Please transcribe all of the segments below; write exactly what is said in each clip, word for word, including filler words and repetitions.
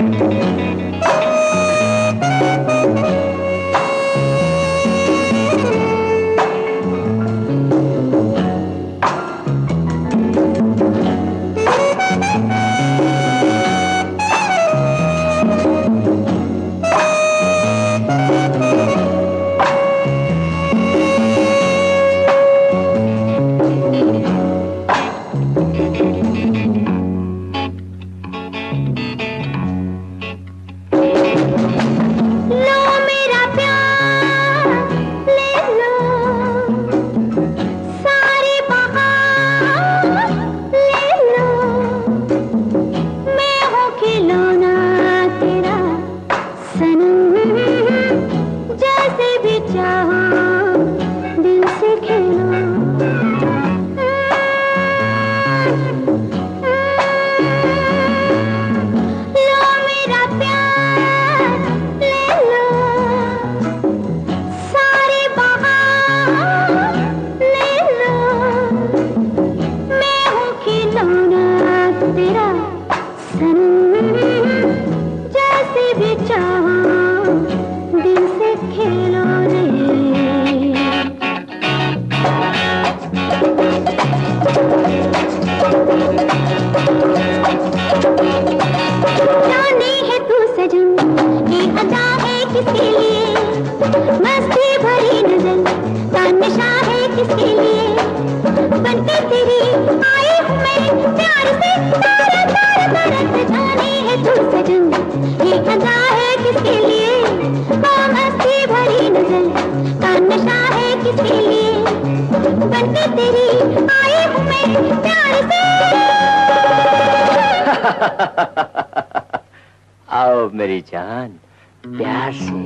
आओ मेरी जान, प्यार से।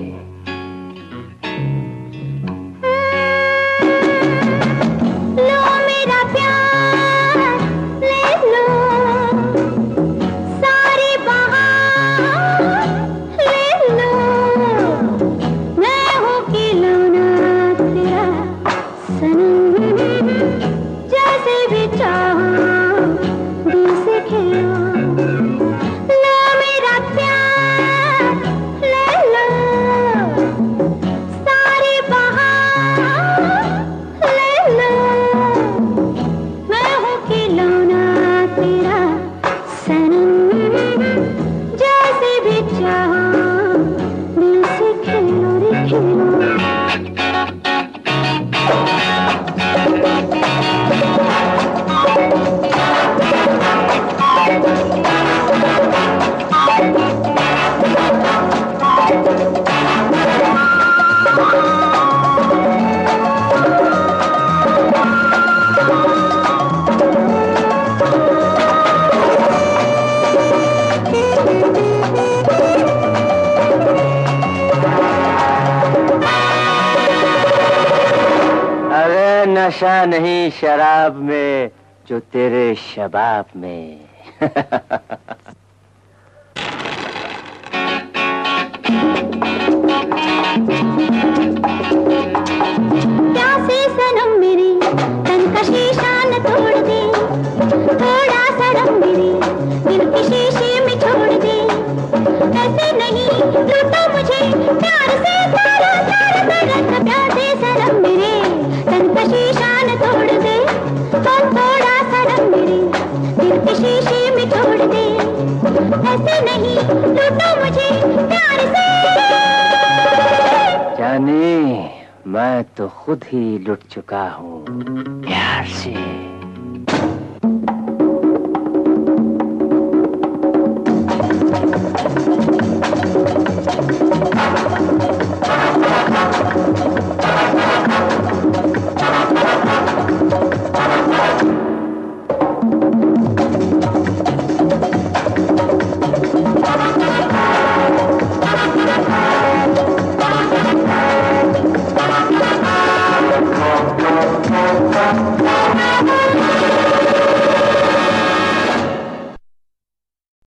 लो मेरा प्यार, ले लो सारी बहार, ले लो। मैं हूँ खिलौना तेरा सनम, जैसे भी चाहो दिल से खेलो। नशा नहीं शराब में जो तेरे शबाब में। प्यासे सनम मेरी तन का शीशा न तोड़ दे, थोड़ा सा रंग मेरी दिल के शीशे में छोड़ दे। ऐसे नहीं लूटा मुझे प्यार से सारा सारा तरह। प्यासे सनम मेरे तन का शीशा न तोड़ दे, तो थोड़ा सा रंग मेरे दिल के शीशे में छोड़ दे। ऐसे नहीं लूटा मुझे प्यार से। जाने मैं तो खुद ही लुट चुका हूँ प्यार से।